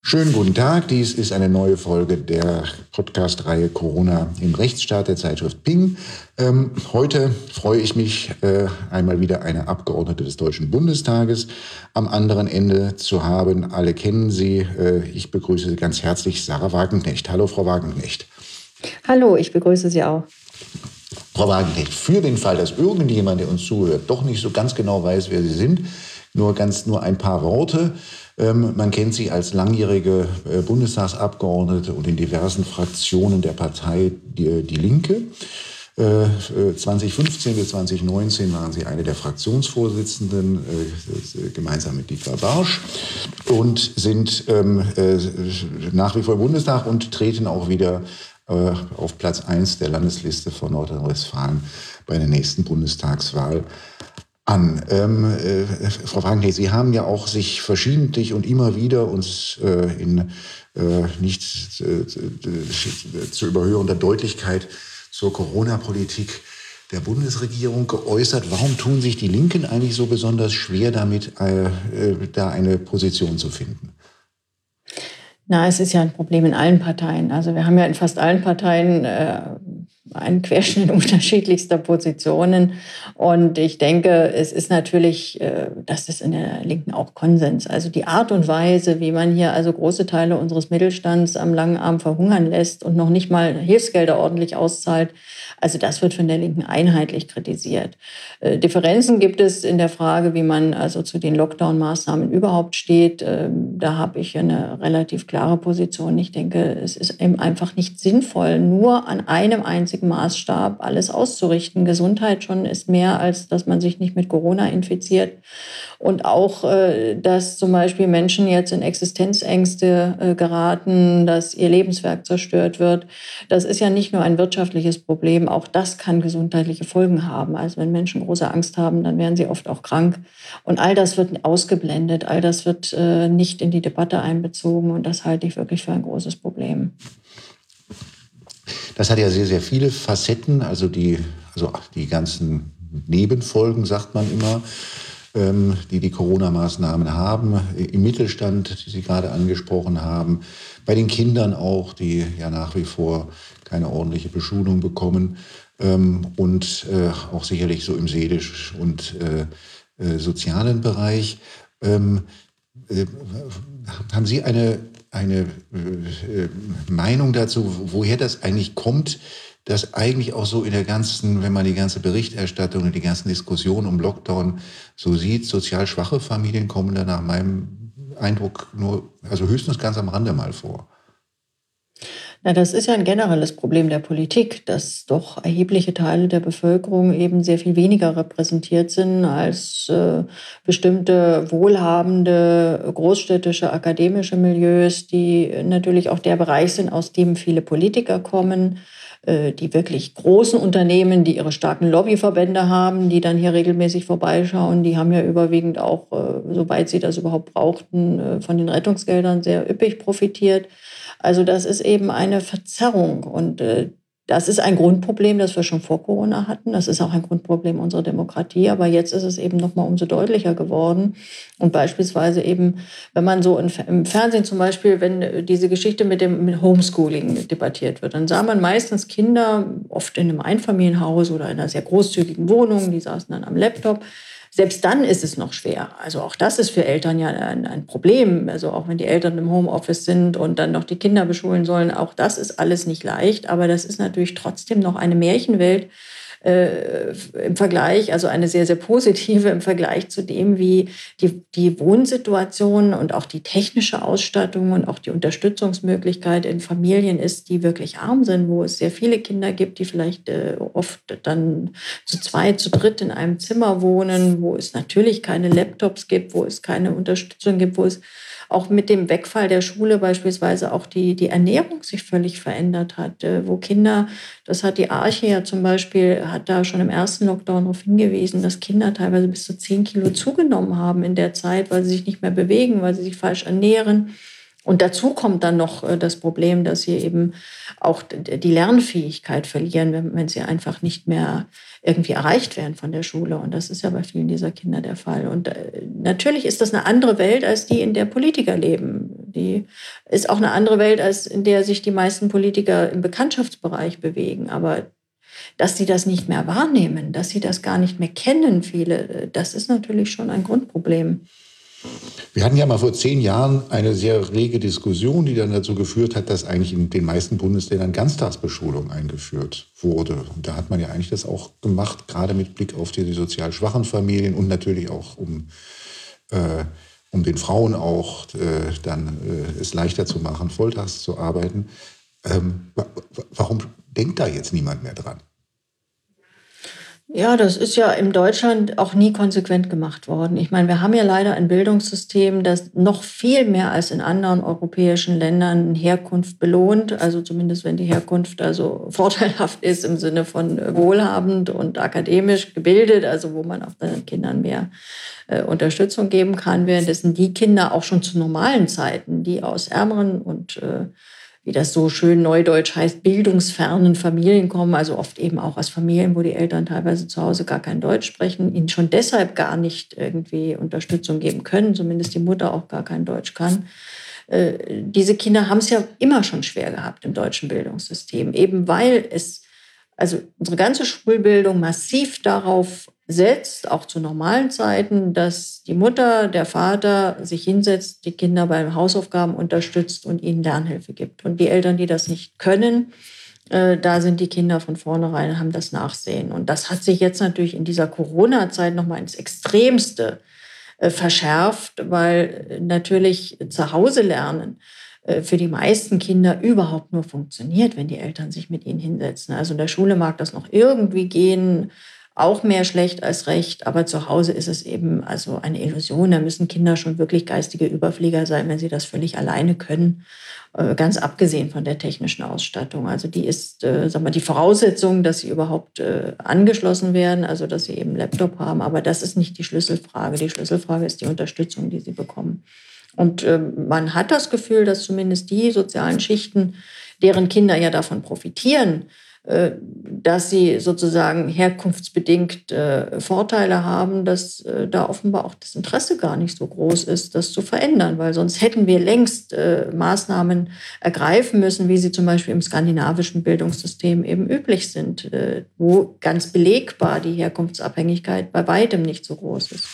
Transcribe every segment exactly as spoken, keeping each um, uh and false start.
Schönen guten Tag, dies ist eine neue Folge der Podcast-Reihe Corona im Rechtsstaat der Zeitschrift Ping. Ähm, heute freue ich mich, äh, einmal wieder eine Abgeordnete des Deutschen Bundestages am anderen Ende zu haben. Alle kennen sie. Äh, ich begrüße Sie ganz herzlich, Sarah Wagenknecht. Hallo, Frau Wagenknecht. Hallo, ich begrüße Sie auch. Frau Wagenknecht, für den Fall, dass irgendjemand, der uns zuhört, doch nicht so ganz genau weiß, wer Sie sind, nur ganz nur ein paar Worte. Ähm, man kennt Sie als langjährige äh, Bundestagsabgeordnete und in diversen Fraktionen der Partei Die, die Linke. Äh, zwanzig fünfzehn bis zwanzig neunzehn waren Sie eine der Fraktionsvorsitzenden, äh, gemeinsam mit Dietmar Bartsch, und sind ähm, äh, nach wie vor im Bundestag und treten auch wieder äh, auf Platz eins der Landesliste von Nordrhein-Westfalen bei der nächsten Bundestagswahl an. Ähm, äh, Frau Wagenknecht, Sie haben ja auch sich verschiedentlich und immer wieder uns äh, in äh, nicht äh, zu überhörender Deutlichkeit zur Corona-Politik der Bundesregierung geäußert. Warum tun sich die Linken eigentlich so besonders schwer damit, äh, äh, da eine Position zu finden? Na, es ist ja ein Problem in allen Parteien. Also wir haben ja in fast allen Parteien äh, einen Querschnitt unterschiedlichster Positionen. Und ich denke, es ist natürlich, äh, das ist in der Linken auch Konsens. Also die Art und Weise, wie man hier also große Teile unseres Mittelstands am langen Arm verhungern lässt und noch nicht mal Hilfsgelder ordentlich auszahlt, also das wird von der Linken einheitlich kritisiert. Äh, Differenzen gibt es in der Frage, wie man also zu den Lockdown-Maßnahmen überhaupt steht. Äh, da habe ich eine relativ klare Position. Ich denke, es ist eben einfach nicht sinnvoll, nur an einem einzigen Maßstab alles auszurichten. Gesundheit schon ist mehr, als dass man sich nicht mit Corona infiziert. Und auch, äh, dass zum Beispiel Menschen jetzt in Existenzängste äh, geraten, dass ihr Lebenswerk zerstört wird. Das ist ja nicht nur ein wirtschaftliches Problem, auch das kann gesundheitliche Folgen haben. Also wenn Menschen große Angst haben, dann werden sie oft auch krank. Und all das wird ausgeblendet, all das wird äh, nicht in die Debatte einbezogen. Und das halte ich wirklich für ein großes Problem. Das hat ja sehr, sehr viele Facetten, also die, also die ganzen Nebenfolgen, sagt man immer, ähm, die die Corona-Maßnahmen haben, im Mittelstand, die Sie gerade angesprochen haben, bei den Kindern auch, die ja nach wie vor keine ordentliche Beschulung bekommen, ähm, und äh, auch sicherlich so im seelisch- und äh, äh, sozialen Bereich. Ähm, äh, haben Sie eine eine äh, Meinung dazu, woher das eigentlich kommt, dass eigentlich auch so in der ganzen, wenn man die ganze Berichterstattung und die ganzen Diskussionen um Lockdown so sieht, sozial schwache Familien kommen da nach meinem Eindruck nur, also höchstens ganz am Rande mal vor. Na, das ist ja ein generelles Problem der Politik, dass doch erhebliche Teile der Bevölkerung eben sehr viel weniger repräsentiert sind als äh, bestimmte wohlhabende großstädtische akademische Milieus, die natürlich auch der Bereich sind, aus dem viele Politiker kommen. Äh, die wirklich großen Unternehmen, die ihre starken Lobbyverbände haben, die dann hier regelmäßig vorbeischauen, die haben ja überwiegend auch, äh, soweit sie das überhaupt brauchten, äh, von den Rettungsgeldern sehr üppig profitiert. Also das ist eben eine Verzerrung und äh, das ist ein Grundproblem, das wir schon vor Corona hatten. Das ist auch ein Grundproblem unserer Demokratie, aber jetzt ist es eben noch mal umso deutlicher geworden. Und beispielsweise eben, wenn man so im Fernsehen zum Beispiel, wenn diese Geschichte mit dem mit Homeschooling debattiert wird, dann sah man meistens Kinder, oft in einem Einfamilienhaus oder in einer sehr großzügigen Wohnung, die saßen dann am Laptop. Selbst dann ist es noch schwer. Also auch das ist für Eltern ja ein, ein Problem. Also auch wenn die Eltern im Homeoffice sind und dann noch die Kinder beschulen sollen, auch das ist alles nicht leicht. Aber das ist natürlich trotzdem noch eine Märchenwelt äh, im Vergleich, also eine sehr, sehr positive im Vergleich zu dem, wie die, die Wohnsituation und auch die technische Ausstattung und auch die Unterstützungsmöglichkeit in Familien ist, die wirklich arm sind, wo es sehr viele Kinder gibt, die vielleicht äh, oft dann zu zweit, zu dritt in einem Zimmer wohnen, wo es natürlich keine Laptops gibt, wo es keine Unterstützung gibt, wo es auch mit dem Wegfall der Schule beispielsweise auch die, die Ernährung sich völlig verändert hat, äh, wo Kinder, das hat die Arche ja zum Beispiel, hat da schon im ersten Lockdown darauf hingewiesen, dass Kinder teilweise bis zu zehn Kilo zugenommen haben in der Zeit, weil sie sich nicht mehr bewegen, weil sie sich falsch ernähren. Und dazu kommt dann noch das Problem, dass sie eben auch die Lernfähigkeit verlieren, wenn, wenn sie einfach nicht mehr irgendwie erreicht werden von der Schule. Und das ist ja bei vielen dieser Kinder der Fall. Und äh, natürlich ist das eine andere Welt als die, in der Politiker leben. die ist auch eine andere Welt, als in der sich die meisten Politiker im Bekanntschaftsbereich bewegen. Aber dass sie das nicht mehr wahrnehmen, dass sie das gar nicht mehr kennen, viele, das ist natürlich schon ein Grundproblem. Wir hatten ja mal vor zehn Jahren eine sehr rege Diskussion, die dann dazu geführt hat, dass eigentlich in den meisten Bundesländern Ganztagsbeschulung eingeführt wurde. Und da hat man ja eigentlich das auch gemacht, gerade mit Blick auf die sozial schwachen Familien und natürlich auch um, äh, um den Frauen auch äh, dann äh, es leichter zu machen, volltags zu arbeiten. Ähm, warum denkt da jetzt niemand mehr dran? Ja, das ist ja in Deutschland auch nie konsequent gemacht worden. Ich meine, wir haben ja leider ein Bildungssystem, das noch viel mehr als in anderen europäischen Ländern Herkunft belohnt. Also zumindest wenn die Herkunft also vorteilhaft ist im Sinne von wohlhabend und akademisch gebildet, also wo man auch den Kindern mehr äh, Unterstützung geben kann, währenddessen die Kinder auch schon zu normalen Zeiten, die aus ärmeren und äh, wie das so schön neudeutsch heißt, bildungsfernen Familien kommen, also oft eben auch aus Familien, wo die Eltern teilweise zu Hause gar kein Deutsch sprechen, ihnen schon deshalb gar nicht irgendwie Unterstützung geben können, zumindest die Mutter auch gar kein Deutsch kann. Äh, diese Kinder haben es ja immer schon schwer gehabt im deutschen Bildungssystem, eben weil es, also unsere ganze Schulbildung massiv darauf setzt, auch zu normalen Zeiten, dass die Mutter, der Vater sich hinsetzt, die Kinder beim Hausaufgaben unterstützt und ihnen Lernhilfe gibt. Und die Eltern, die das nicht können, äh, da sind die Kinder von vornherein, haben das Nachsehen. Und das hat sich jetzt natürlich in dieser Corona-Zeit nochmal ins Extremste äh, verschärft, weil natürlich zu Hause lernen äh, für die meisten Kinder überhaupt nur funktioniert, wenn die Eltern sich mit ihnen hinsetzen. Also in der Schule mag das noch irgendwie gehen, auch mehr schlecht als recht, aber zu Hause ist es eben also eine Illusion. Da müssen Kinder schon wirklich geistige Überflieger sein, wenn sie das völlig alleine können, äh, ganz abgesehen von der technischen Ausstattung. Also die ist, äh, sag mal, die Voraussetzung, dass sie überhaupt äh, angeschlossen werden, also dass sie eben einen Laptop haben, aber das ist nicht die Schlüsselfrage. Die Schlüsselfrage ist die Unterstützung, die sie bekommen. Und äh, man hat das Gefühl, dass zumindest die sozialen Schichten, deren Kinder ja davon profitieren, dass sie sozusagen herkunftsbedingt äh, Vorteile haben, dass äh, da offenbar auch das Interesse gar nicht so groß ist, das zu verändern, weil sonst hätten wir längst äh, Maßnahmen ergreifen müssen, wie sie zum Beispiel im skandinavischen Bildungssystem eben üblich sind, äh, wo ganz belegbar die Herkunftsabhängigkeit bei weitem nicht so groß ist.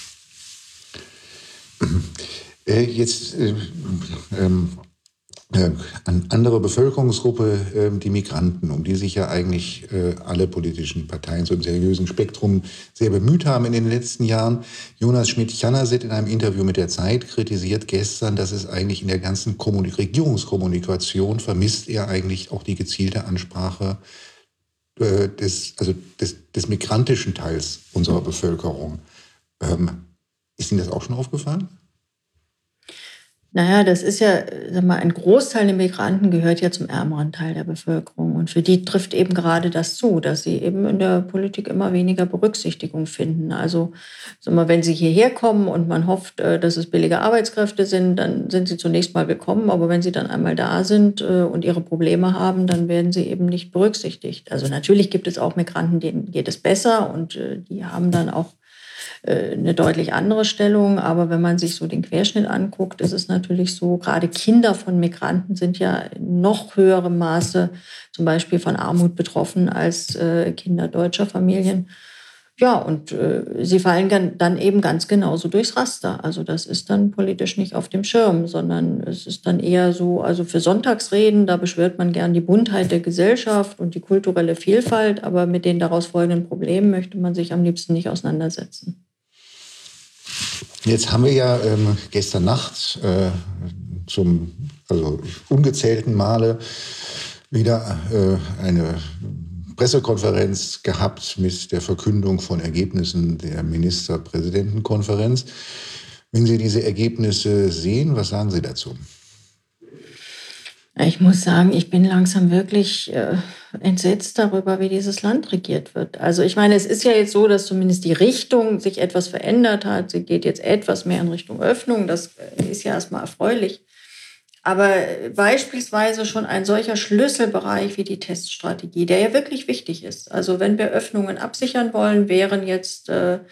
Äh, jetzt äh, ähm Äh, eine andere Bevölkerungsgruppe, äh, die Migranten, um die sich ja eigentlich äh, alle politischen Parteien so im seriösen Spektrum sehr bemüht haben in den letzten Jahren. Jonas Schmidt-Channerset in einem Interview mit der Zeit kritisiert gestern, dass es eigentlich in der ganzen Kommunik- Regierungskommunikation vermisst er eigentlich auch die gezielte Ansprache äh, des, also des, des migrantischen Teils unserer Bevölkerung. Ähm, ist Ihnen das auch schon aufgefallen? Naja, das ist ja, sag mal, ein Großteil der Migranten gehört ja zum ärmeren Teil der Bevölkerung. Und für die trifft eben gerade das zu, dass sie eben in der Politik immer weniger Berücksichtigung finden. Also, sag mal, wenn sie hierher kommen und man hofft, dass es billige Arbeitskräfte sind, dann sind sie zunächst mal willkommen. Aber wenn sie dann einmal da sind und ihre Probleme haben, dann werden sie eben nicht berücksichtigt. Also natürlich gibt es auch Migranten, denen geht es besser und die haben dann auch eine deutlich andere Stellung. Aber wenn man sich so den Querschnitt anguckt, ist es natürlich so, gerade Kinder von Migranten sind ja in noch höherem Maße zum Beispiel von Armut betroffen als äh, Kinder deutscher Familien. Ja, und äh, sie fallen dann eben ganz genauso durchs Raster. Also das ist dann politisch nicht auf dem Schirm, sondern es ist dann eher so, also für Sonntagsreden, da beschwört man gern die Buntheit der Gesellschaft und die kulturelle Vielfalt, aber mit den daraus folgenden Problemen möchte man sich am liebsten nicht auseinandersetzen. Jetzt haben wir ja ähm, gestern Nacht äh, zum also ungezählten Male wieder äh, eine Pressekonferenz gehabt mit der Verkündung von Ergebnissen der Ministerpräsidentenkonferenz. Wenn Sie diese Ergebnisse sehen, was sagen Sie dazu? Ich muss sagen, ich bin langsam wirklich äh, entsetzt darüber, wie dieses Land regiert wird. Also ich meine, es ist ja jetzt so, dass zumindest die Richtung sich etwas verändert hat. Sie geht jetzt etwas mehr in Richtung Öffnung. Das ist ja erstmal erfreulich. Aber beispielsweise schon ein solcher Schlüsselbereich wie die Teststrategie, der ja wirklich wichtig ist. Also wenn wir Öffnungen absichern wollen, wären jetzt äh,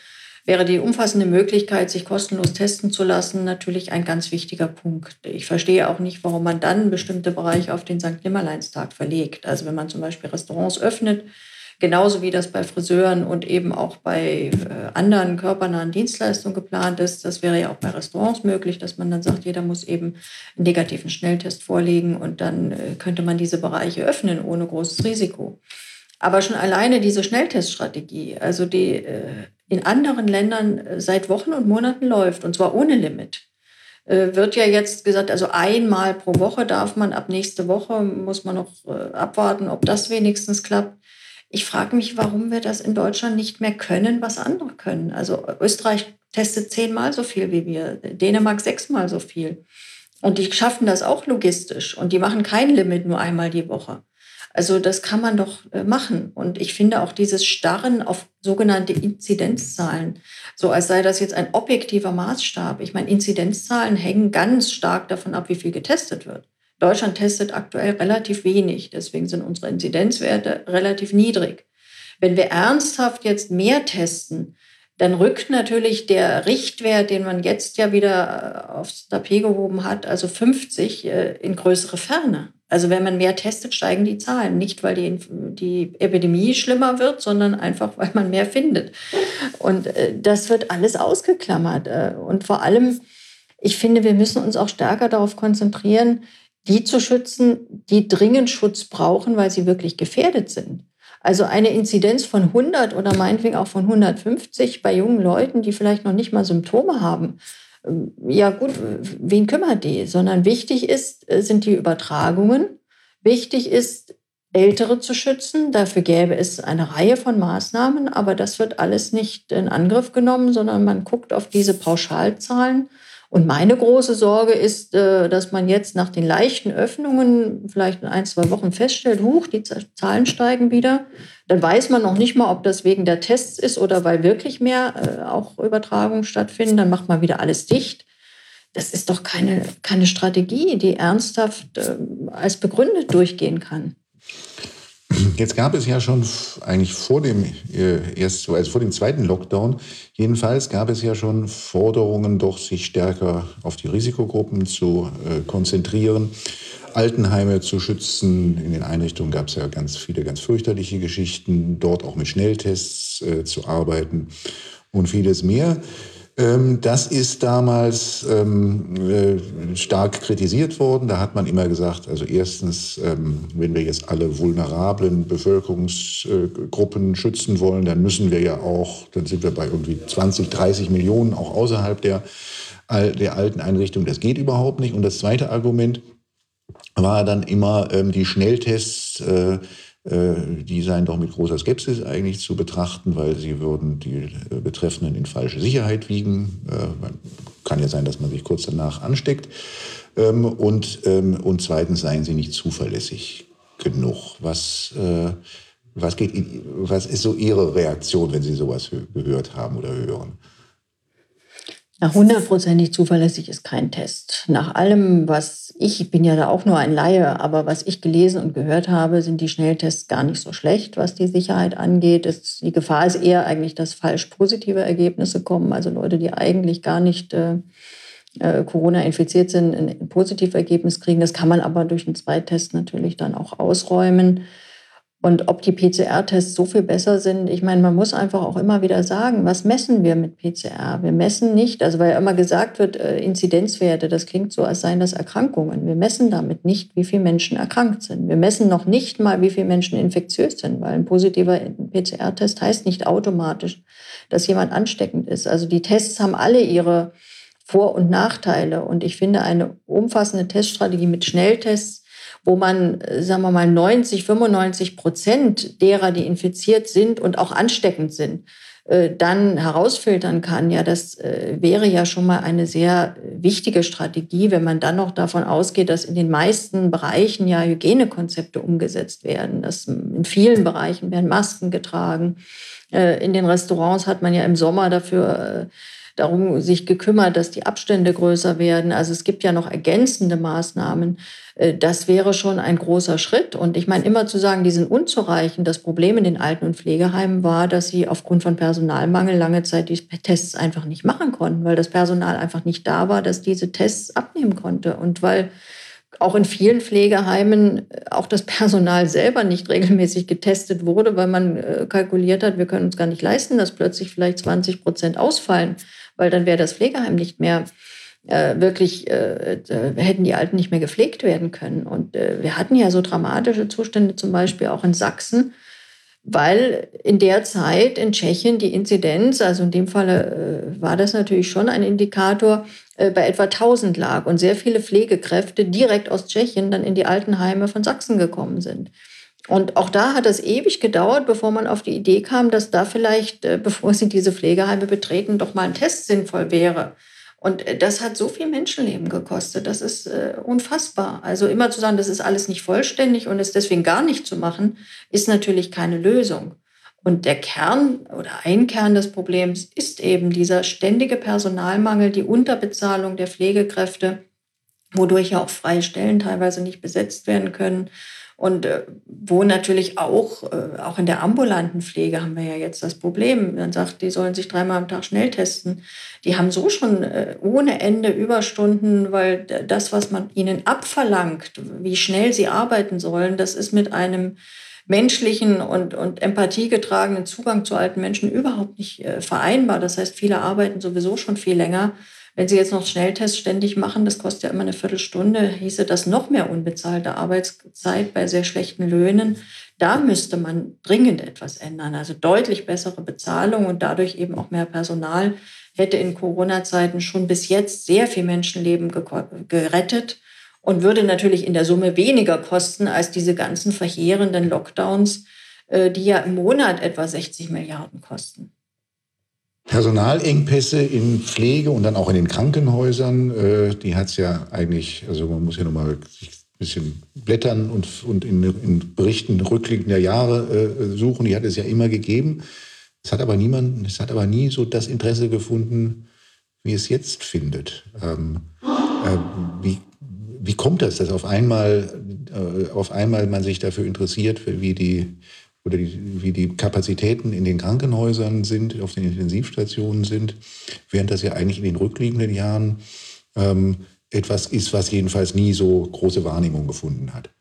wäre die umfassende Möglichkeit, sich kostenlos testen zu lassen, natürlich ein ganz wichtiger Punkt. Ich verstehe auch nicht, warum man dann bestimmte Bereiche auf den Sankt Nimmerleinstag verlegt. Also wenn man zum Beispiel Restaurants öffnet, genauso wie das bei Friseuren und eben auch bei äh, anderen körpernahen Dienstleistungen geplant ist. Das wäre ja auch bei Restaurants möglich, dass man dann sagt, jeder muss eben einen negativen Schnelltest vorlegen und dann äh, könnte man diese Bereiche öffnen ohne großes Risiko. Aber schon alleine diese Schnellteststrategie, also die äh, in anderen Ländern äh, seit Wochen und Monaten läuft, und zwar ohne Limit, äh, wird ja jetzt gesagt, also einmal pro Woche darf man, ab nächste Woche muss man noch äh, abwarten, ob das wenigstens klappt. Ich frage mich, warum wir das in Deutschland nicht mehr können, was andere können. Also Österreich testet zehnmal so viel wie wir, Dänemark sechsmal so viel. Und die schaffen das auch logistisch. Und die machen kein Limit nur einmal die Woche. Also das kann man doch machen. Und ich finde auch dieses Starren auf sogenannte Inzidenzzahlen, so als sei das jetzt ein objektiver Maßstab. Ich meine, Inzidenzzahlen hängen ganz stark davon ab, wie viel getestet wird. Deutschland testet aktuell relativ wenig, deswegen sind unsere Inzidenzwerte relativ niedrig. Wenn wir ernsthaft jetzt mehr testen, dann rückt natürlich der Richtwert, den man jetzt ja wieder aufs Tapet gehoben hat, also fünfzig, in größere Ferne. Also wenn man mehr testet, steigen die Zahlen. Nicht, weil die, die Epidemie schlimmer wird, sondern einfach, weil man mehr findet. Und das wird alles ausgeklammert. Und vor allem, ich finde, wir müssen uns auch stärker darauf konzentrieren, die zu schützen, die dringend Schutz brauchen, weil sie wirklich gefährdet sind. Also eine Inzidenz von hundert oder meinetwegen auch von hundertfünfzig bei jungen Leuten, die vielleicht noch nicht mal Symptome haben. Ja gut, wen kümmert die? Sondern wichtig ist, sind die Übertragungen. Wichtig ist, Ältere zu schützen. Dafür gäbe es eine Reihe von Maßnahmen, aber das wird alles nicht in Angriff genommen, sondern man guckt auf diese Pauschalzahlen. Und meine große Sorge ist, dass man jetzt nach den leichten Öffnungen vielleicht in ein, zwei Wochen feststellt, huch, die Zahlen steigen wieder. Dann weiß man noch nicht mal, ob das wegen der Tests ist oder weil wirklich mehr auch Übertragungen stattfinden. Dann macht man wieder alles dicht. Das ist doch keine, keine Strategie, die ernsthaft als begründet durchgehen kann. Jetzt gab es ja schon eigentlich vor dem äh, erst, also vor dem zweiten Lockdown, jedenfalls gab es ja schon Forderungen, doch sich stärker auf die Risikogruppen zu äh, konzentrieren, Altenheime zu schützen. In den Einrichtungen gab es ja ganz viele ganz fürchterliche Geschichten, dort auch mit Schnelltests äh, zu arbeiten und vieles mehr. Das ist damals ähm, äh, stark kritisiert worden. Da hat man immer gesagt, also erstens, ähm, wenn wir jetzt alle vulnerablen Bevölkerungsgruppen schützen wollen, dann müssen wir ja auch, dann sind wir bei irgendwie zwanzig, dreißig Millionen auch außerhalb der, der alten Einrichtung. Das geht überhaupt nicht. Und das zweite Argument war dann immer ähm, die Schnelltests, äh, die seien doch mit großer Skepsis eigentlich zu betrachten, weil sie würden die Betreffenden in falsche Sicherheit wiegen. Kann ja sein, dass man sich kurz danach ansteckt. Und, und zweitens seien sie nicht zuverlässig genug. Was, was, geht, was ist so Ihre Reaktion, wenn Sie sowas gehört haben oder hören? Na, hundertprozentig zuverlässig ist kein Test. Nach allem, was ich, ich bin ja da auch nur ein Laie, aber was ich gelesen und gehört habe, sind die Schnelltests gar nicht so schlecht, was die Sicherheit angeht. Es, die Gefahr ist eher eigentlich, dass falsch positive Ergebnisse kommen, also Leute, die eigentlich gar nicht äh, äh, Corona infiziert sind, ein, ein Positivergebnis kriegen. Das kann man aber durch einen Zweitest natürlich dann auch ausräumen. Und ob die P C R-Tests so viel besser sind, ich meine, man muss einfach auch immer wieder sagen, was messen wir mit P C R? Wir messen nicht, also weil immer gesagt wird, äh, Inzidenzwerte, das klingt so, als seien das Erkrankungen. Wir messen damit nicht, wie viele Menschen erkrankt sind. Wir messen noch nicht mal, wie viele Menschen infektiös sind, weil ein positiver P C R-Test heißt nicht automatisch, dass jemand ansteckend ist. Also die Tests haben alle ihre Vor- und Nachteile. Und ich finde, eine umfassende Teststrategie mit Schnelltests, wo man, sagen wir mal, neunzig, fünfundneunzig Prozent derer, die infiziert sind und auch ansteckend sind, dann herausfiltern kann, ja, das wäre ja schon mal eine sehr wichtige Strategie, wenn man dann noch davon ausgeht, dass in den meisten Bereichen ja Hygienekonzepte umgesetzt werden. Dass in vielen Bereichen werden Masken getragen. In den Restaurants hat man ja im Sommer dafür darum sich gekümmert, dass die Abstände größer werden. Also es gibt ja noch ergänzende Maßnahmen. Das wäre schon ein großer Schritt. Und ich meine, immer zu sagen, die sind unzureichend. Das Problem in den Alten- und Pflegeheimen war, dass sie aufgrund von Personalmangel lange Zeit die Tests einfach nicht machen konnten, weil das Personal einfach nicht da war, das diese Tests abnehmen konnte. Und weil auch in vielen Pflegeheimen auch das Personal selber nicht regelmäßig getestet wurde, weil man kalkuliert hat, wir können uns gar nicht leisten, dass plötzlich vielleicht zwanzig Prozent ausfallen, weil dann wäre das Pflegeheim nicht mehr äh, wirklich, äh, hätten die Alten nicht mehr gepflegt werden können. Und äh, wir hatten ja so dramatische Zustände zum Beispiel auch in Sachsen, weil in der Zeit in Tschechien die Inzidenz, also in dem Fall äh, war das natürlich schon ein Indikator, äh, bei etwa tausend lag und sehr viele Pflegekräfte direkt aus Tschechien dann in die Altenheime von Sachsen gekommen sind. Und auch da hat es ewig gedauert, bevor man auf die Idee kam, dass da vielleicht, äh, bevor sie diese Pflegeheime betreten, doch mal ein Test sinnvoll wäre. Und das hat so viel Menschenleben gekostet. Das ist äh, unfassbar. Also immer zu sagen, das ist alles nicht vollständig und es deswegen gar nicht zu machen, ist natürlich keine Lösung. Und der Kern oder ein Kern des Problems ist eben dieser ständige Personalmangel, die Unterbezahlung der Pflegekräfte, wodurch ja auch freie Stellen teilweise nicht besetzt werden können. Und äh, wo natürlich auch, äh, auch in der ambulanten Pflege haben wir ja jetzt das Problem. Man sagt, die sollen sich dreimal am Tag schnell testen. Die haben so schon äh, ohne Ende Überstunden, weil das, was man ihnen abverlangt, wie schnell sie arbeiten sollen, das ist mit einem menschlichen und, und empathiegetragenen Zugang zu alten Menschen überhaupt nicht äh, vereinbar. Das heißt, viele arbeiten sowieso schon viel länger. Wenn Sie jetzt noch Schnelltests ständig machen, das kostet ja immer eine Viertelstunde, hieße das noch mehr unbezahlte Arbeitszeit bei sehr schlechten Löhnen. Da müsste man dringend etwas ändern. Also deutlich bessere Bezahlung und dadurch eben auch mehr Personal hätte in Corona-Zeiten schon bis jetzt sehr viel Menschenleben gerettet und würde natürlich in der Summe weniger kosten als diese ganzen verheerenden Lockdowns, die ja im Monat etwa sechzig Milliarden kosten. Personalengpässe in Pflege und dann auch in den Krankenhäusern, äh, die hat es ja eigentlich, also man muss ja nochmal ein bisschen blättern und, und in, in Berichten rückliegender Jahre äh, suchen, die hat es ja immer gegeben. Es hat aber niemand, es hat aber nie so das Interesse gefunden, wie es jetzt findet. Ähm, äh, wie, wie kommt das, dass auf einmal, äh, auf einmal man sich dafür interessiert, wie die oder die, wie die Kapazitäten in den Krankenhäusern sind, auf den Intensivstationen sind, während das ja eigentlich in den rückliegenden Jahren ähm, etwas ist, was jedenfalls nie so große Wahrnehmung gefunden hat?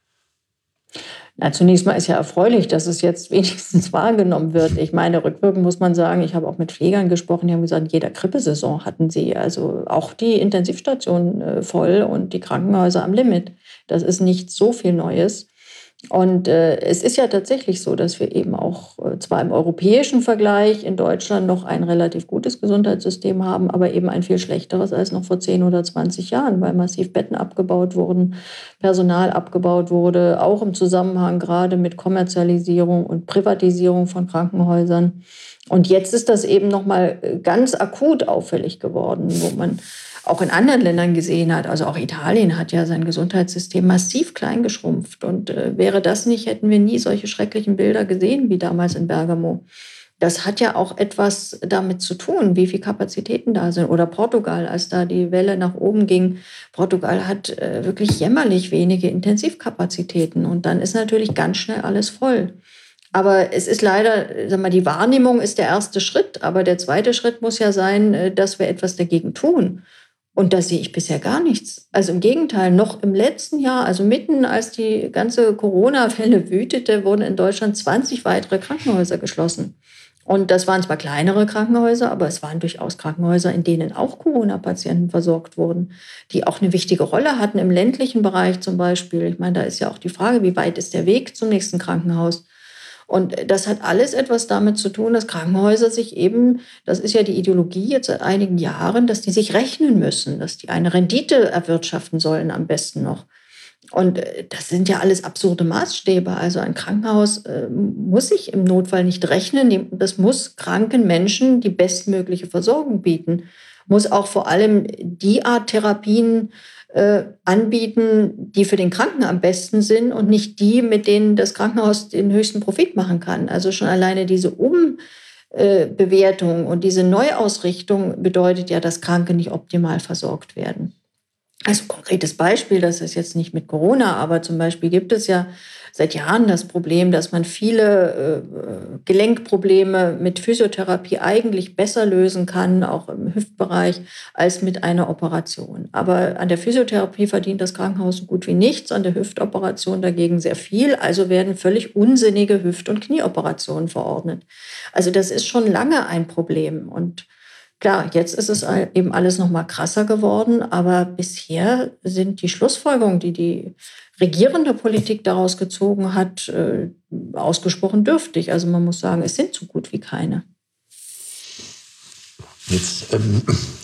Na, zunächst mal ist ja erfreulich, dass es jetzt wenigstens wahrgenommen wird. Ich meine, rückwirkend muss man sagen, ich habe auch mit Pflegern gesprochen, die haben gesagt, in jeder Grippesaison hatten sie also auch die Intensivstationen äh, voll und die Krankenhäuser am Limit. Das ist nicht so viel Neues. Und äh, es ist ja tatsächlich so, dass wir eben auch äh, zwar im europäischen Vergleich in Deutschland noch ein relativ gutes Gesundheitssystem haben, aber eben ein viel schlechteres als noch vor zehn oder zwanzig Jahren, weil massiv Betten abgebaut wurden, Personal abgebaut wurde, auch im Zusammenhang gerade mit Kommerzialisierung und Privatisierung von Krankenhäusern. Und jetzt ist das eben nochmal ganz akut auffällig geworden, wo man auch in anderen Ländern gesehen hat, also auch Italien hat ja sein Gesundheitssystem massiv klein geschrumpft. Und äh, wäre das nicht, hätten wir nie solche schrecklichen Bilder gesehen wie damals in Bergamo. Das hat ja auch etwas damit zu tun, wie viele Kapazitäten da sind. Oder Portugal, als da die Welle nach oben ging. Portugal hat äh, wirklich jämmerlich wenige Intensivkapazitäten. Und dann ist natürlich ganz schnell alles voll. Aber es ist leider, sag mal, die Wahrnehmung ist der erste Schritt. Aber der zweite Schritt muss ja sein, dass wir etwas dagegen tun. Und da sehe ich bisher gar nichts. Also im Gegenteil, noch im letzten Jahr, also mitten als die ganze Corona-Welle wütete, wurden in Deutschland zwanzig weitere Krankenhäuser geschlossen. Und das waren zwar kleinere Krankenhäuser, aber es waren durchaus Krankenhäuser, in denen auch Corona-Patienten versorgt wurden, die auch eine wichtige Rolle hatten im ländlichen Bereich zum Beispiel. Ich meine, da ist ja auch die Frage, wie weit ist der Weg zum nächsten Krankenhaus? Und das hat alles etwas damit zu tun, dass Krankenhäuser sich eben, das ist ja die Ideologie jetzt seit einigen Jahren, dass die sich rechnen müssen, dass die eine Rendite erwirtschaften sollen am besten noch. Und das sind ja alles absurde Maßstäbe. Also ein Krankenhaus äh, muss sich im Notfall nicht rechnen. Das muss kranken Menschen die bestmögliche Versorgung bieten. Muss auch vor allem die Art Therapien äh, anbieten, die für den Kranken am besten sind und nicht die, mit denen das Krankenhaus den höchsten Profit machen kann. Also schon alleine diese äh, Bewertung. Und diese Neuausrichtung bedeutet ja, dass Kranke nicht optimal versorgt werden. Also konkretes Beispiel, das ist jetzt nicht mit Corona, aber zum Beispiel gibt es ja seit Jahren das Problem, dass man viele äh, Gelenkprobleme mit Physiotherapie eigentlich besser lösen kann, auch im Hüftbereich, als mit einer Operation. Aber an der Physiotherapie verdient das Krankenhaus so gut wie nichts, an der Hüftoperation dagegen sehr viel. Also werden völlig unsinnige Hüft- und Knieoperationen verordnet. Also das ist schon lange ein Problem. Und klar, jetzt ist es eben alles noch mal krasser geworden, aber bisher sind die Schlussfolgerungen, die die regierende Politik daraus gezogen hat, äh, ausgesprochen dürftig. Also man muss sagen, es sind so gut wie keine. Jetzt ähm,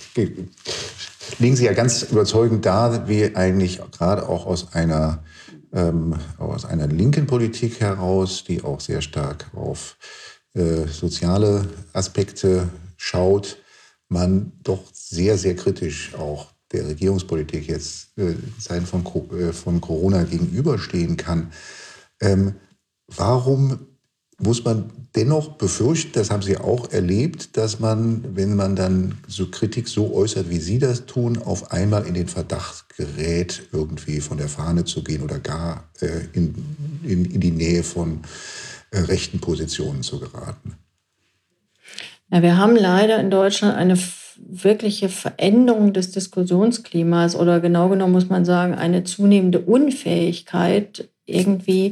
legen Sie ja ganz überzeugend dar, wie eigentlich gerade auch aus einer, ähm, aus einer linken Politik heraus, die auch sehr stark auf äh, soziale Aspekte schaut, man doch sehr, sehr kritisch auch der Regierungspolitik jetzt äh, Zeiten von, äh, von Corona gegenüberstehen kann. Ähm, warum muss man dennoch befürchten, das haben Sie auch erlebt, dass man, wenn man dann so Kritik so äußert, wie Sie das tun, auf einmal in den Verdacht gerät, irgendwie von der Fahne zu gehen oder gar äh, in, in, in die Nähe von äh, rechten Positionen zu geraten? Ja, wir haben leider in Deutschland eine wirkliche Veränderung des Diskussionsklimas oder genau genommen muss man sagen, eine zunehmende Unfähigkeit, irgendwie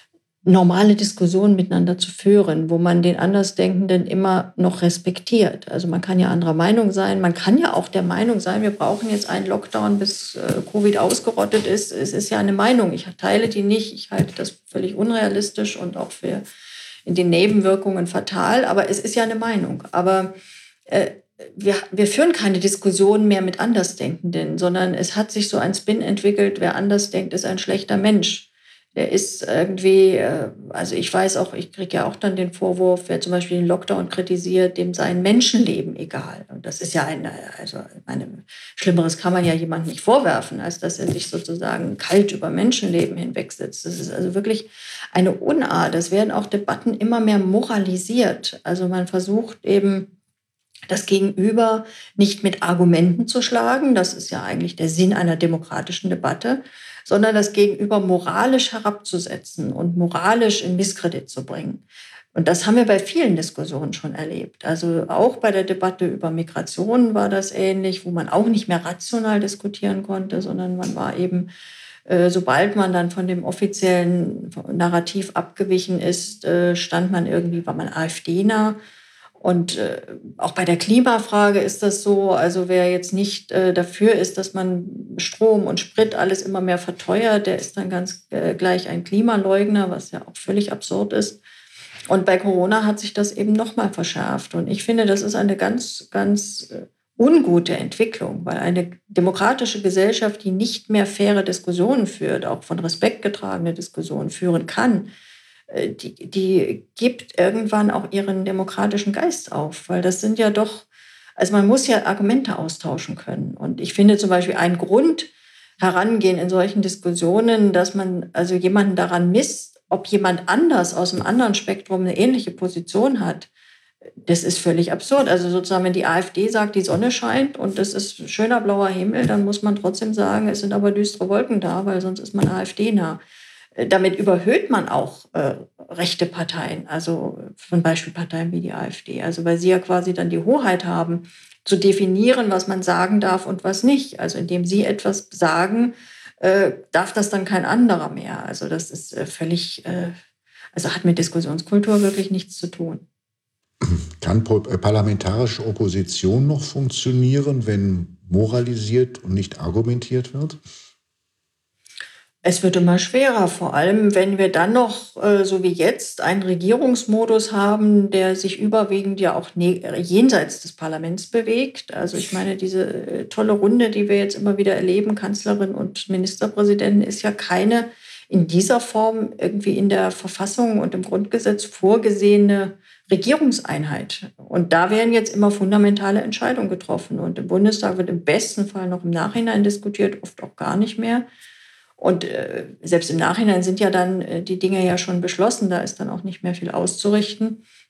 normale Diskussionen miteinander zu führen, wo man den Andersdenkenden immer noch respektiert. Also man kann ja anderer Meinung sein, man kann ja auch der Meinung sein, wir brauchen jetzt einen Lockdown, bis äh, Covid ausgerottet ist. Es ist ja eine Meinung, ich teile die nicht, ich halte das völlig unrealistisch und auch für in den Nebenwirkungen fatal, aber es ist ja eine Meinung. Aber äh, wir, wir führen keine Diskussion mehr mit Andersdenkenden, sondern es hat sich so ein Spin entwickelt, wer anders denkt, ist ein schlechter Mensch. Der ist irgendwie, äh, also ich weiß auch, ich kriege ja auch dann den Vorwurf, wer zum Beispiel den Lockdown kritisiert, dem sei ein Menschenleben egal. Und das ist ja ein, also eine, Schlimmeres kann man ja jemandem nicht vorwerfen, als dass er sich sozusagen kalt über Menschenleben hinwegsetzt. Das ist also wirklich eine Unart. Es werden auch Debatten immer mehr moralisiert. Also man versucht eben, das Gegenüber nicht mit Argumenten zu schlagen, das ist ja eigentlich der Sinn einer demokratischen Debatte, sondern das Gegenüber moralisch herabzusetzen und moralisch in Misskredit zu bringen. Und das haben wir bei vielen Diskussionen schon erlebt. Also auch bei der Debatte über Migration war das ähnlich, wo man auch nicht mehr rational diskutieren konnte, sondern man war eben, äh, sobald man dann von dem offiziellen Narrativ abgewichen ist, äh, stand man irgendwie, war man AfD-nah. Und äh, auch bei der Klimafrage ist das so, also wer jetzt nicht äh, dafür ist, dass man Strom und Sprit alles immer mehr verteuert, der ist dann ganz äh, gleich ein Klimaleugner, was ja auch völlig absurd ist. Und bei Corona hat sich das eben nochmal verschärft. Und ich finde, das ist eine ganz, ganz äh, ungute Entwicklung, weil eine demokratische Gesellschaft, die nicht mehr faire Diskussionen führt, auch von Respekt getragene Diskussionen führen kann, Die, die gibt irgendwann auch ihren demokratischen Geist auf, weil das sind ja doch, also man muss ja Argumente austauschen können. Und ich finde zum Beispiel ein Grund herangehen in solchen Diskussionen, dass man also jemanden daran misst, ob jemand anders aus einem anderen Spektrum eine ähnliche Position hat. Das ist völlig absurd. Also sozusagen, wenn die AfD sagt, die Sonne scheint und es ist schöner blauer Himmel, dann muss man trotzdem sagen, es sind aber düstere Wolken da, weil sonst ist man AfD-nah. Damit überhöht man auch äh, rechte Parteien, also zum Beispiel Parteien wie die AfD. Also weil sie ja quasi dann die Hoheit haben, zu definieren, was man sagen darf und was nicht. Also indem sie etwas sagen, äh, darf das dann kein anderer mehr. Also das ist äh, völlig, äh, also hat mit Diskussionskultur wirklich nichts zu tun. Kann parlamentarische Opposition noch funktionieren, wenn moralisiert und nicht argumentiert wird? Es wird immer schwerer, vor allem wenn wir dann noch, äh, so wie jetzt, einen Regierungsmodus haben, der sich überwiegend ja auch ne- jenseits des Parlaments bewegt. Also ich meine, diese äh, tolle Runde, die wir jetzt immer wieder erleben, Kanzlerin und Ministerpräsidenten, ist ja keine in dieser Form irgendwie in der Verfassung und im Grundgesetz vorgesehene Regierungseinheit. Und da werden jetzt immer fundamentale Entscheidungen getroffen. Und im Bundestag wird im besten Fall noch im Nachhinein diskutiert, oft auch gar nicht mehr. Und äh, selbst im Nachhinein sind ja dann äh, die Dinge ja schon beschlossen, da ist dann auch nicht mehr viel auszurichten.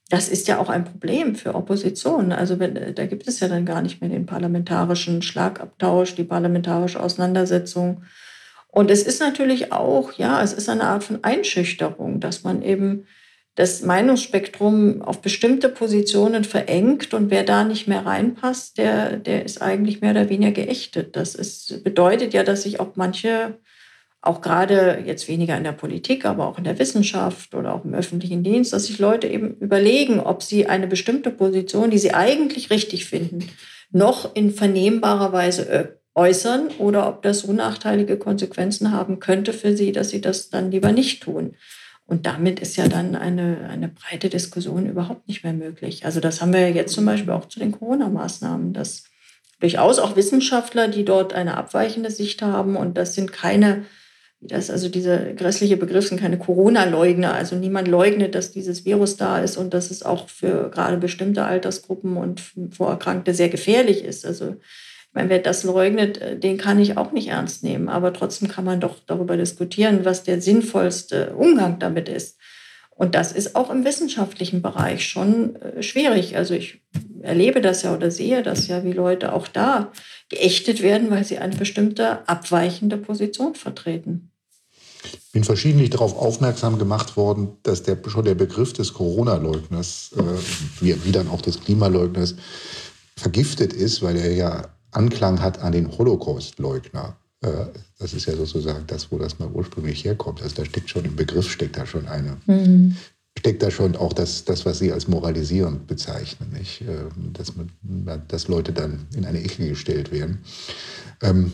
das ist ja auch ein Problem für Opposition. Also wenn, da gibt es ja dann gar nicht mehr den parlamentarischen Schlagabtausch, die parlamentarische Auseinandersetzung. Und es ist natürlich auch, ja, es ist eine Art von Einschüchterung, dass man eben das Meinungsspektrum auf bestimmte Positionen verengt und wer da nicht mehr reinpasst, der, der ist eigentlich mehr oder weniger geächtet. Das ist, bedeutet ja, dass sich auch manche, auch gerade jetzt weniger in der Politik, aber auch in der Wissenschaft oder auch im öffentlichen Dienst, dass sich Leute eben überlegen, ob sie eine bestimmte Position, die sie eigentlich richtig finden, noch in vernehmbarer Weise äußern oder ob das so nachteilige Konsequenzen haben könnte für sie, dass sie das dann lieber nicht tun. Und damit ist ja dann eine, eine breite Diskussion überhaupt nicht mehr möglich. Also das haben wir ja jetzt zum Beispiel auch zu den Corona-Maßnahmen, dass durchaus auch Wissenschaftler, die dort eine abweichende Sicht haben, und das sind keine, das, also dieser grässliche Begriff sind keine Corona-Leugner. Also niemand leugnet, dass dieses Virus da ist und dass es auch für gerade bestimmte Altersgruppen und Vorerkrankte sehr gefährlich ist. Also ich meine, wer das leugnet, den kann ich auch nicht ernst nehmen. Aber trotzdem kann man doch darüber diskutieren, was der sinnvollste Umgang damit ist. Und das ist auch im wissenschaftlichen Bereich schon schwierig. Also ich erlebe das ja oder sehe das ja, wie Leute auch da geächtet werden, weil sie eine bestimmte abweichende Position vertreten. Ich bin verschiedentlich darauf aufmerksam gemacht worden, dass der, schon der Begriff des Corona-Leugners, äh, wie, wie dann auch des Klimaleugners, vergiftet ist, weil er ja Anklang hat an den Holocaust-Leugner. Das ist ja sozusagen das, wo das mal ursprünglich herkommt. Also da steckt schon im Begriff, steckt da schon eine, mhm. steckt da schon auch das, das, was Sie als moralisierend bezeichnen, nicht? Dass, man, dass Leute dann in eine Ecke gestellt werden. Ähm,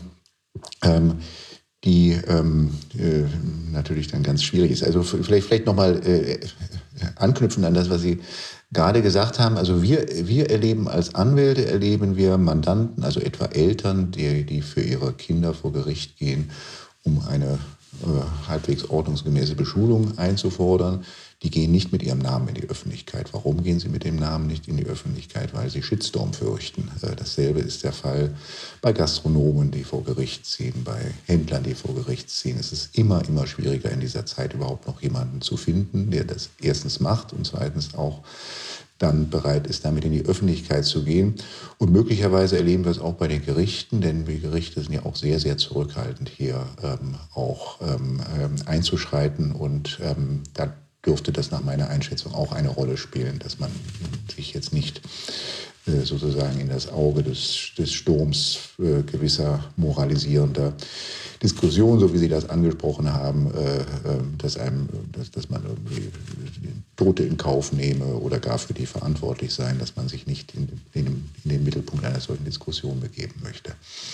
ähm, die ähm, äh, natürlich dann ganz schwierig ist. Also vielleicht, vielleicht nochmal äh, anknüpfen an das, was Sie gerade gesagt haben. Also wir, wir erleben als Anwälte, erleben wir Mandanten, also etwa Eltern, die, die für ihre Kinder vor Gericht gehen, um eine äh, halbwegs ordnungsgemäße Beschulung einzufordern. Die gehen nicht mit ihrem Namen in die Öffentlichkeit. Warum gehen sie mit dem Namen nicht in die Öffentlichkeit? Weil sie Shitstorm fürchten. Dasselbe ist der Fall bei Gastronomen, die vor Gericht ziehen, bei Händlern, die vor Gericht ziehen. Es ist immer, immer schwieriger in dieser Zeit überhaupt noch jemanden zu finden, der das erstens macht und zweitens auch dann bereit ist, damit in die Öffentlichkeit zu gehen. Und möglicherweise erleben wir es auch bei den Gerichten, denn die Gerichte sind ja auch sehr, sehr zurückhaltend, hier ähm, auch ähm, einzuschreiten. Und ähm, da dürfte das nach meiner Einschätzung auch eine Rolle spielen, dass man sich jetzt nicht äh, sozusagen in das Auge des, des Sturms äh, gewisser moralisierender Diskussionen, so wie Sie das angesprochen haben, äh, äh, dass, einem, dass, dass man irgendwie Tote in Kauf nehme oder gar für die verantwortlich sein, dass man sich nicht in, in, in den Mittelpunkt einer solchen Diskussion begeben möchte.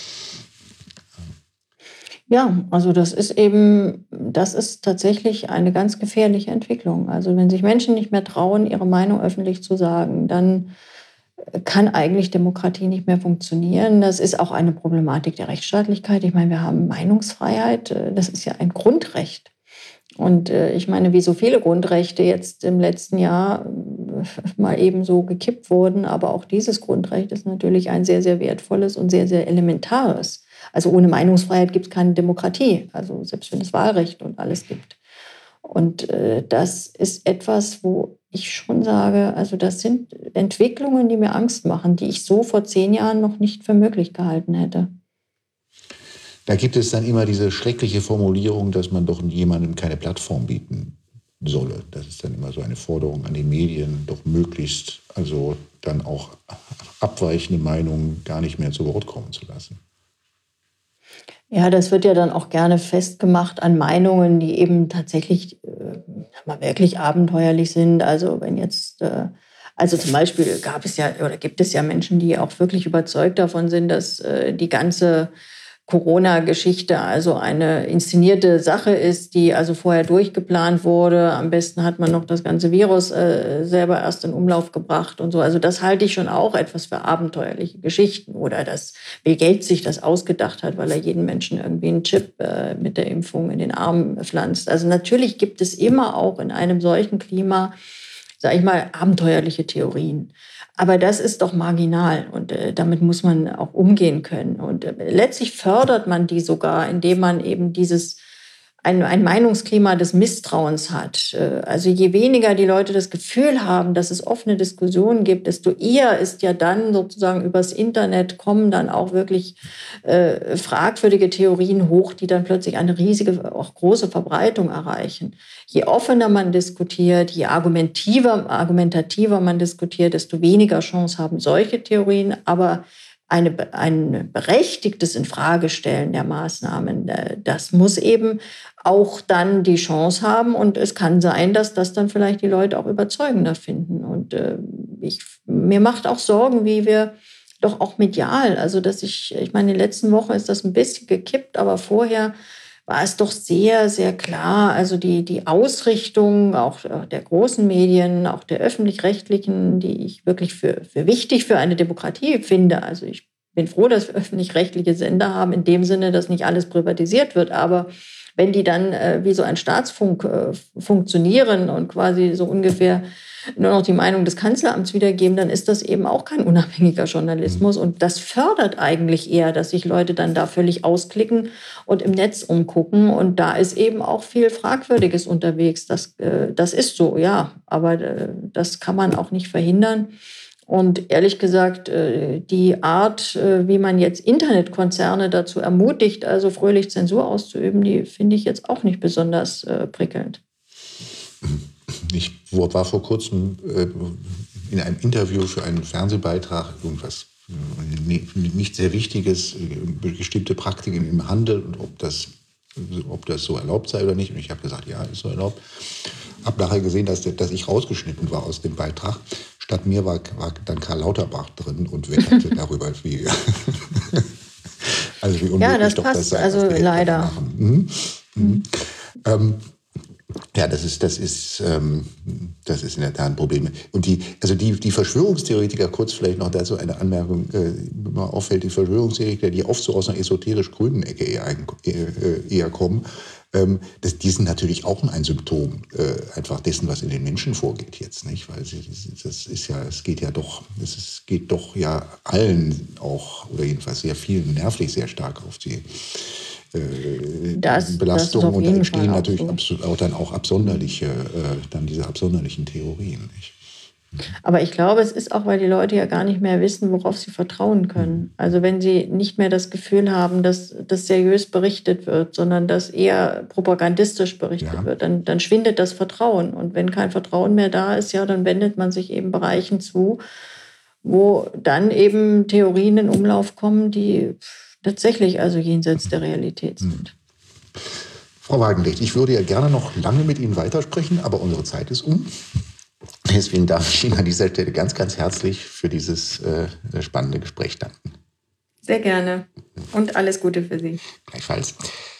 Ja, also das ist eben, das ist tatsächlich eine ganz gefährliche Entwicklung. Also wenn sich Menschen nicht mehr trauen, ihre Meinung öffentlich zu sagen, dann kann eigentlich Demokratie nicht mehr funktionieren. Das ist auch eine Problematik der Rechtsstaatlichkeit. Ich meine, wir haben Meinungsfreiheit, das ist ja ein Grundrecht. Und ich meine, wie so viele Grundrechte jetzt im letzten Jahr mal eben so gekippt wurden, aber auch dieses Grundrecht ist natürlich ein sehr, sehr wertvolles und sehr, sehr elementares. Also ohne Meinungsfreiheit gibt es keine Demokratie, also selbst wenn es Wahlrecht und alles gibt. Und äh, das ist etwas, wo ich schon sage, also das sind Entwicklungen, die mir Angst machen, die ich so vor zehn Jahren noch nicht für möglich gehalten hätte. Da gibt es dann immer diese schreckliche Formulierung, dass man doch jemandem keine Plattform bieten solle. Das ist dann immer so eine Forderung an die Medien, doch möglichst also dann auch abweichende Meinungen gar nicht mehr zu Wort kommen zu lassen. Ja, das wird ja dann auch gerne festgemacht an Meinungen, die eben tatsächlich äh, mal wirklich abenteuerlich sind. Also wenn jetzt, äh, also zum Beispiel gab es ja oder gibt es ja Menschen, die auch wirklich überzeugt davon sind, dass äh, die ganze Corona-Geschichte also eine inszenierte Sache ist, die also vorher durchgeplant wurde. Am besten hat man noch das ganze Virus äh, selber erst in Umlauf gebracht und so. Also das halte ich schon auch etwas für abenteuerliche Geschichten. Oder dass Bill Gates sich das ausgedacht hat, weil er jeden Menschen irgendwie einen Chip äh, mit der Impfung in den Arm pflanzt. Also natürlich gibt es immer auch in einem solchen Klima, sage ich mal, abenteuerliche Theorien. Aber das ist doch marginal und äh, damit muss man auch umgehen können. Und äh, letztlich fördert man die sogar, indem man eben dieses ein, ein Meinungsklima des Misstrauens hat. Also je weniger die Leute das Gefühl haben, dass es offene Diskussionen gibt, desto eher ist ja dann sozusagen übers Internet kommen dann auch wirklich äh, fragwürdige Theorien hoch, die dann plötzlich eine riesige, auch große Verbreitung erreichen. Je offener man diskutiert, je argumentativer, argumentativer man diskutiert, desto weniger Chance haben solche Theorien, aber Eine, ein berechtigtes Infragestellen der Maßnahmen, das muss eben auch dann die Chance haben. Und es kann sein, dass das dann vielleicht die Leute auch überzeugender finden. Und äh, ich, mir macht auch Sorgen, wie wir doch auch medial, also dass ich, ich meine, in der letzten Woche ist das ein bisschen gekippt, aber vorher war es doch sehr, sehr klar. Also die, die Ausrichtung auch der großen Medien, auch der öffentlich-rechtlichen, die ich wirklich für, für wichtig für eine Demokratie finde. Also ich bin froh, dass wir öffentlich-rechtliche Sender haben, in dem Sinne, dass nicht alles privatisiert wird. Aber wenn die dann äh, wie so ein Staatsfunk äh, funktionieren und quasi so ungefähr nur noch die Meinung des Kanzleramts wiedergeben, dann ist das eben auch kein unabhängiger Journalismus. Und das fördert eigentlich eher, dass sich Leute dann da völlig ausklicken und im Netz umgucken. Und da ist eben auch viel Fragwürdiges unterwegs. Das, äh, das ist so, ja. Aber äh, das kann man auch nicht verhindern. Und ehrlich gesagt, äh, die Art, äh, wie man jetzt Internetkonzerne dazu ermutigt, also fröhlich Zensur auszuüben, die finde ich jetzt auch nicht besonders äh, prickelnd. Ich war vor kurzem äh, in einem Interview für einen Fernsehbeitrag, irgendwas nicht sehr Wichtiges, bestimmte Praktiken im Handel und ob das, ob das so erlaubt sei oder nicht. Und ich habe gesagt, ja, ist so erlaubt. Habe nachher gesehen, dass, dass ich rausgeschnitten war aus dem Beitrag. Statt mir war, war dann Karl Lauterbach drin und wetterte darüber, wie, also wie unmöglich ja, das doch passt, das sei, also was wir leider. Machen. Mhm. Mhm. Mhm. Ähm, Ja, das ist, das ist, ähm, das ist in der Tat ein Problem. Und die, also die, die Verschwörungstheoretiker, kurz vielleicht noch dazu eine Anmerkung, äh, mir auffällt, die Verschwörungstheoretiker, die oft so aus einer esoterisch-grünen Ecke eher, eher, eher kommen, ähm, das, die sind natürlich auch ein Symptom äh, einfach dessen, was in den Menschen vorgeht jetzt, nicht? Weil sie, das ist ja, es geht ja doch, es ist, geht doch ja allen auch, oder jedenfalls sehr vielen nervlich sehr stark auf die Das, Belastung, das und da entstehen Fall natürlich so. auch dann auch absonderliche, äh, dann diese absonderlichen Theorien. Nicht? Aber ich glaube, es ist auch, weil die Leute ja gar nicht mehr wissen, worauf sie vertrauen können. Also wenn sie nicht mehr das Gefühl haben, dass das seriös berichtet wird, sondern dass eher propagandistisch berichtet Ja. wird, dann, dann schwindet das Vertrauen. Und wenn kein Vertrauen mehr da ist, ja, dann wendet man sich eben Bereichen zu, wo dann eben Theorien in Umlauf kommen, die tatsächlich also jenseits der Realität sind. Frau Wagenknecht, ich würde ja gerne noch lange mit Ihnen weitersprechen, aber unsere Zeit ist um. Deswegen darf ich Ihnen an dieser Stelle ganz, ganz herzlich für dieses äh, spannende Gespräch danken. Sehr gerne und alles Gute für Sie. Gleichfalls.